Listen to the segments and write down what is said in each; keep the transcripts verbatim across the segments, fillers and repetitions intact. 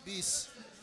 بيس.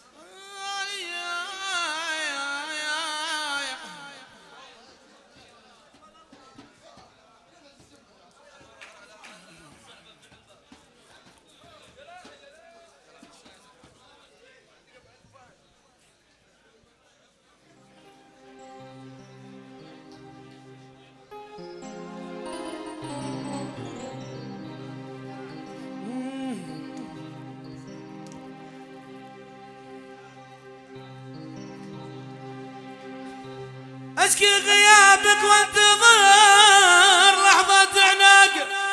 أشكي غيابك وانتظر لحظة عناق،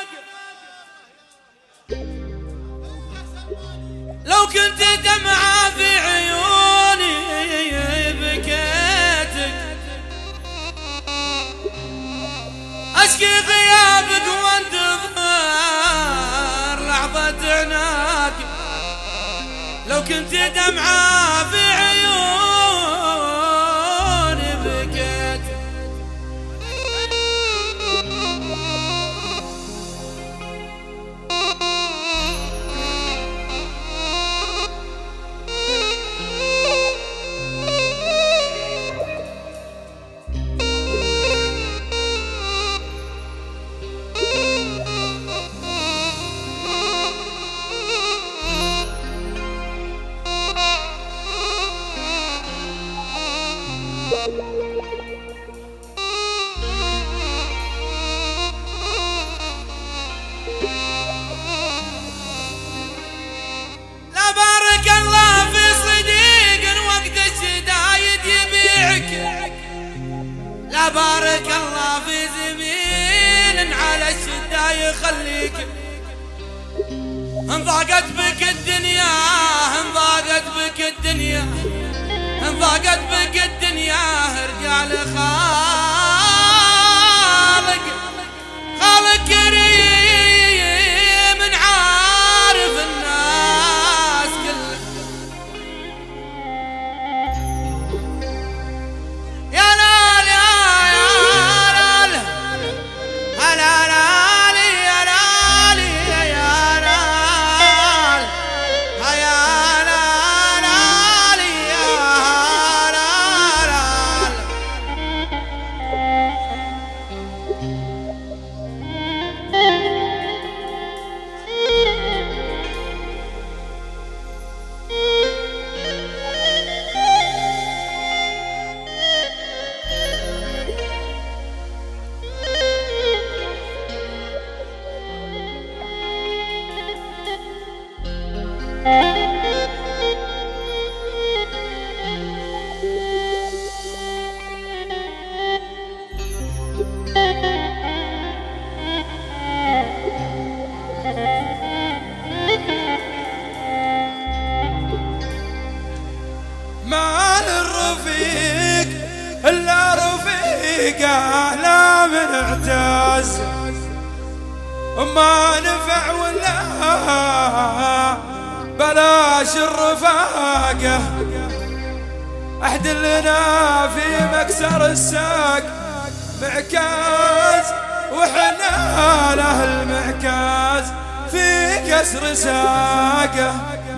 لو كنت دمعة في عيوني بكيتك. أشكي غيابك وانتظر لحظة عناق، لو كنت دمعة في عيوني بارك الله في زميل على الشدة يخليك. انضاقت بك الدنيا انضاقت بك الدنيا انضاقت بك الدنيا ارجع لخالق خالق كريم عارف الناس كلها. يا إلا رفيقه لا من اعتاز ما نفع ولا بلاش الرفاقة. احد لنا في مكسر الساق معكاز وحنا له المعكاز في كسر ساقه.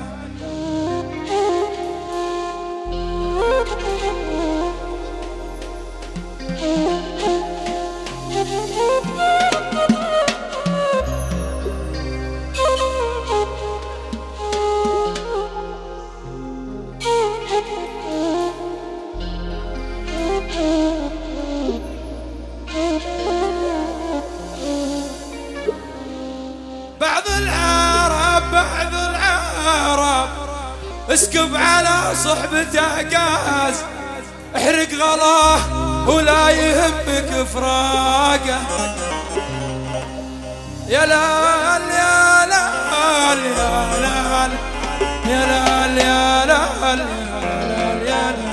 بعض العرب بعض العرب اسكب على صحبته قاز، احرق غلاه ولا يهمك فراقه. يا لال يا لال يا لال يا لال يا لال يا لال.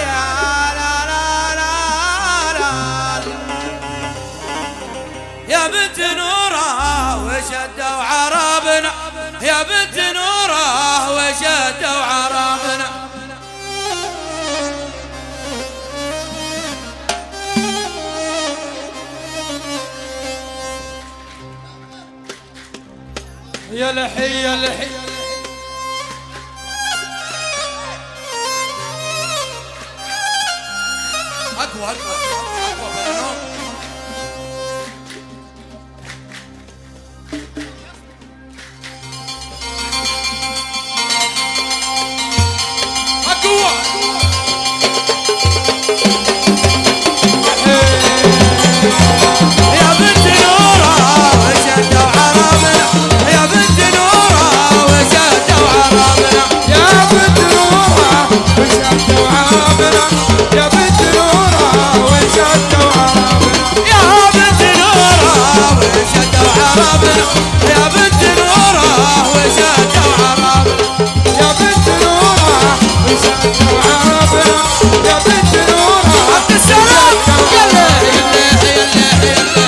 يا بنت نوره وشدوا عربنا، يا بنت نوره وشدوا عربنا. يا لحي يا لحي اقوى اقوى اقوى بلنوم. اقوى يا بنت نوره وشدوا عربنا، يا بنت نوره وشدوا عربنا، يا بنت نوره وشدوا عربنا، يا بنت نوره وشدوا عربنا، يا بنت نوره وشدوا عربنا، يا بنت نوره وشدوا عربنا، يا بنت نوره وشدوا عربنا، يا بنت نوره. عبد السلام يلا يلا يلا يلا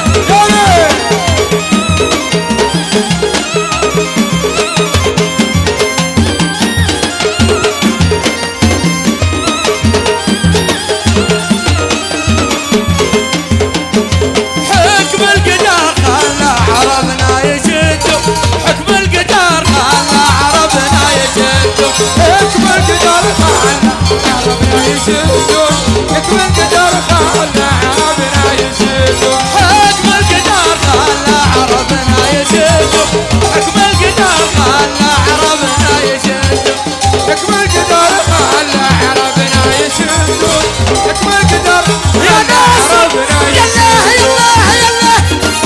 حكم القدر خلى عربنا يشدوا، حكم القدر خلى عربنا يشدوا، حكم القدر خلى عربنا يشدوا، حكم القدر خلى عربنا يشدوا، حكم القدر خلى عربنا يشدوا، حكم القدر خلى عربنا يشدوا، حكم القدر خلى عربنا يشدوا، حكم القدر يا ناس يلا يلا يلا.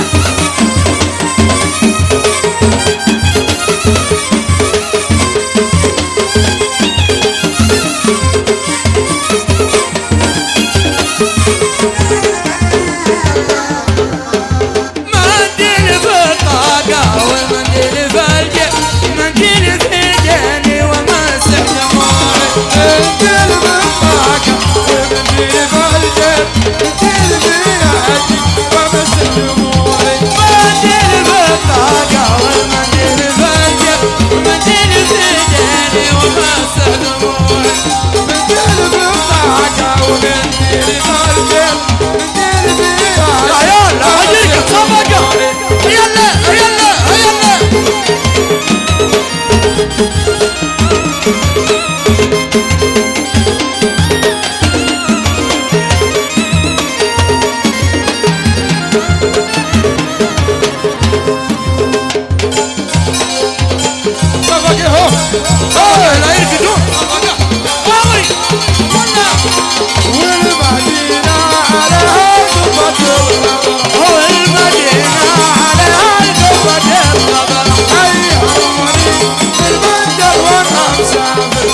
منديل في الطاقة والمنديل في الجيب، منديل في ايديني ومسح دموعي، منديل في الطاقة والمنديل في الجيب، منديل في ايدي ومسح دموعي، منديل في الطاقة والمنديل في الجيب، منديل في ايديني ومسح دموعي، منديل في الطاقة والمنديل في الجيب، منديل في ايدي. يا يلا اجيك صفقة يلا يلا يلا. صفقة هو صفقة لا يركضون صفقة باوري ولا والمدينة على هالقبة هو المدينة على هالقبة الخضر حيها المريض المندر وانا مسافر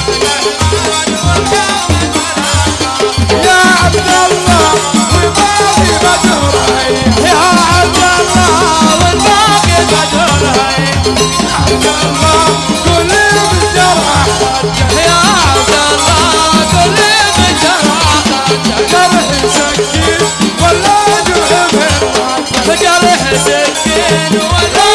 يا عبد الله والباقي بدر يا عبد الله والباقي بدر يا عبد الله كل بالجرح يا عبد الله كل بالجرح جرح سكين ولا جرح جرح سكين ولا